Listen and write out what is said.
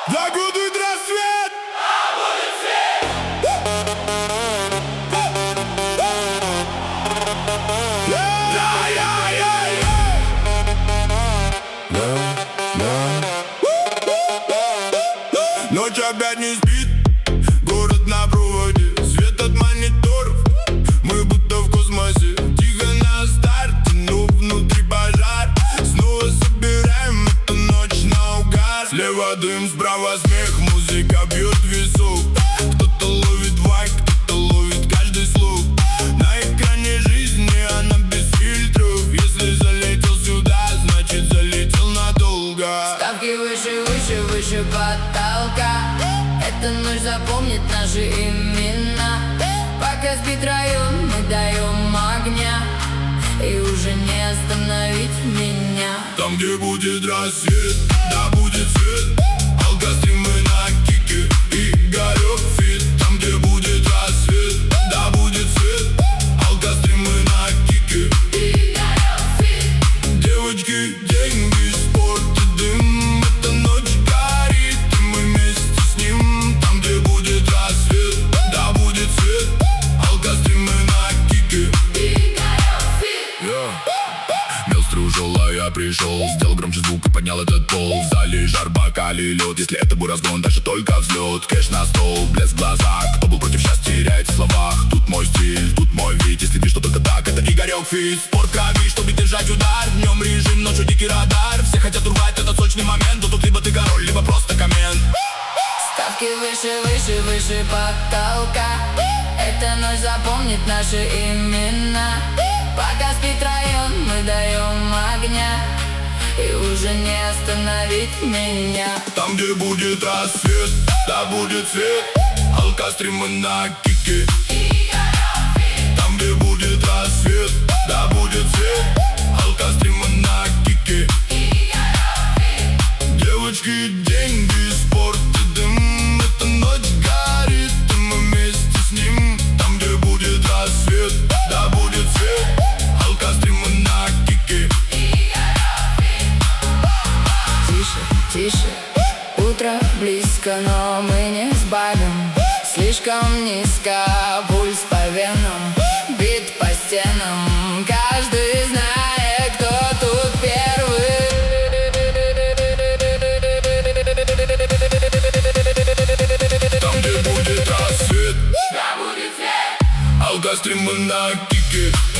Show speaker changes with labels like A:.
A: Да будет рассвет! Да будет свет! Ночь опять не спит, город на проводе, свет от мониторов, мы будто в космосе. Тихо на старте, но внутри пожар. Снова собираем эту ночь наугад. Слева дым, справа смех, музыка бьет в висок. Кто-то ловит вайб, кто-то ловит каждый слог. На экране жизни она без фильтров. Если залетел сюда, значит залетел надолго.
B: Ставки выше, выше, выше потолка. Эта ночь запомнит наши имена. Пока спит район, мы даем огня, и уже не остановить меня.
A: Там, где будет рассвет, да будет свет. Алкостримы на кике, Игорек фит. Там, где будет рассвет, да будет свет. Алкостримы на кике,
B: Игорек фит.
A: девочки, деньги, спорт и дым. Эта ночь горит, и мы вместе с ним. Там, где будет рассвет, да будет свет. Алкостримы на кике,
B: Игорек фит.
A: Мелстры ушел, а я пришел. Сделал громче звук и поднял этот пол. В зале жар, бокале лед. Если это был разгон, дальше только взлет. Кэш на стол, блеск в глазах. Кто был против, сейчас теряется в словах. Тут мой стиль, тут мой вид. Если видишь, что только так, это Игорек фит. Спорт крови, чтобы держать удар. Днем режим, ночью дикий радар. Все хотят урвать этот сочный момент. Но тут либо ты король, либо просто коммент.
B: Ставки выше, выше, выше потолка. Эта ночь запомнит наши имена. Пока спит район, мы даем огня, и уже не остановить меня.
A: Там, где будет рассвет, да будет свет. Алкостримы на кике. Там, где будет рассвет, да будет свет. Алкостримы на кике. Девочки, деньги, спорт и дым. Эта ночь горит, и мы вместе с ним. Там, где будет рассвет, да будет свет. Алкостримы на кике.
B: Тише, тише, утро близко, но мы не сбавим. Слишком низко, пульс по венам, бит по стенам. Каждый знает, кто тут первый.
A: Там, где будет рассвет,
B: Да будет свет.
A: алкостримы на кике.